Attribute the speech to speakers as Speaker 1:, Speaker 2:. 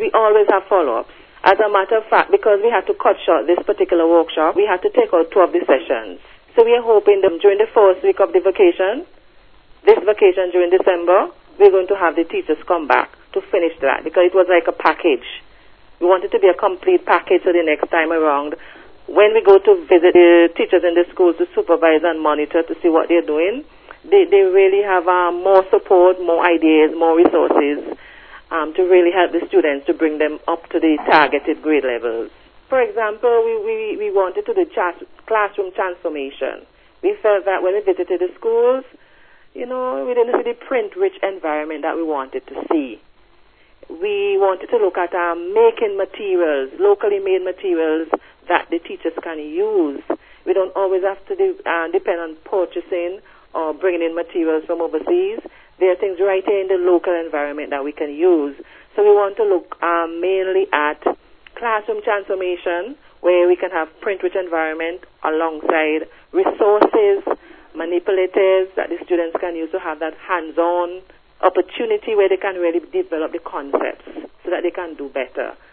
Speaker 1: we always have follow-ups. As a matter of fact, because we had to cut short this particular workshop, we had to take out 2 of the sessions. So we are hoping that during the first week of the vacation, this vacation during December, we're going to have the teachers come back to finish that, because it was like a package. We want it to be a complete package so the next time around, when we go to visit the teachers in the schools to supervise and monitor to see what they're doing, they really have more support, more ideas, more resources to really help the students to bring them up to the targeted grade levels. For example, we wanted to do classroom transformation. We felt that when we visited the schools, we didn't see the print-rich environment that we wanted to see. We wanted to look at making materials, locally made materials that the teachers can use. We don't always have to depend on purchasing or bringing in materials from overseas. There are things right here in the local environment that we can use. So we want to look mainly at classroom transformation, where we can have print-rich environment alongside resources, manipulators that the students can use to have that hands-on opportunity where they can really develop the concepts so that they can do better.